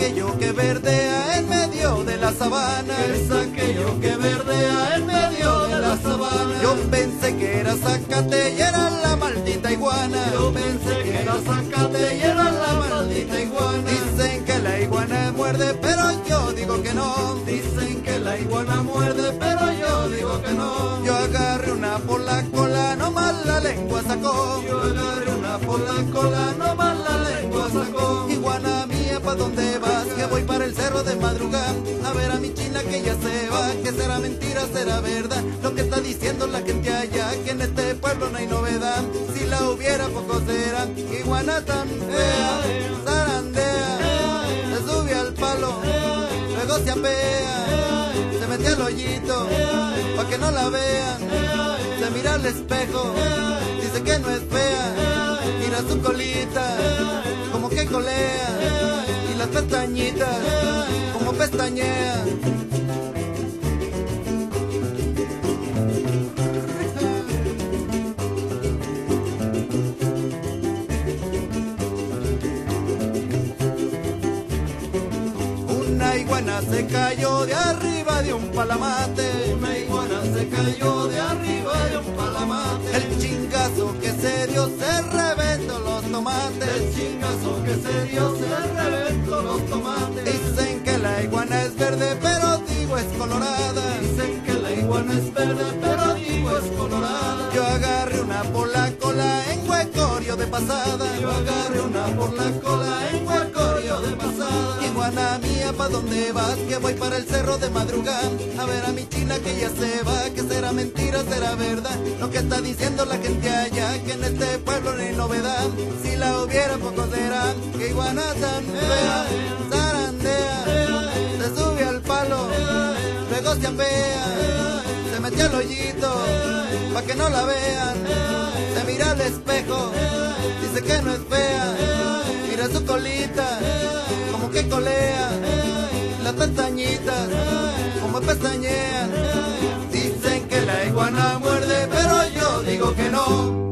aquello que verdea en medio de la sabana. Es aquello que verdea en medio de la sabana. Yo pensé que era zacate y era la maldita iguana. Yo pensé que era zacate y era la maldita iguana. Dicen que la iguana muerde, pero yo digo que no. Dicen que la iguana muerde, pero yo digo que no. Yo agarré una por la cola, nomás la lengua sacó. Yo agarré una por la cola, nomás la lengua sacó. Iguana mía, ¿pa' dónde vas? Que voy para el cerro de madrugada a ver a mi china que ya se va. Que será mentira, será verdad lo que está diciendo la gente allá, que en este pueblo no hay novedad. Si la hubiera, poco será. Iguana tan fea, zarandea, se sube al palo, luego se apea, se mete al hoyito pa' que no la vean. Se mira al espejo, dice que no es fea, mira su colita como que colea y las pestañitas como pestañea. Una iguana se cayó de arriba de un palamate. Una iguana se cayó de arriba de un palamate. El chingazo que se dio se reventó los tomates. El chingazo que se dio se reventó los tomates. Dicen que la iguana es verde, pero digo es colorada. Dicen que la iguana es verde, pero digo es colorada. Yo agarré una por la cola en huecorio de pasada. Yo agarré una por la cola en huecorio de pasada. Iguana mía, ¿pa' dónde vas? Que voy para el cerro de madrugada a ver a mi china que ya se va. Que será mentira, será verdad lo que está diciendo la gente allá, que en este pueblo no hay novedad. Si la hubiera, poco será. Que iguana tan fea, zarandea, se sube al palo, luego se apea, se mete al hoyito pa' que no la vean. Se mira al espejo, dice que no es fea, mira su colita como que colea, las pestañitas como pestañean. Dicen que la iguana muerde, pero yo digo que no.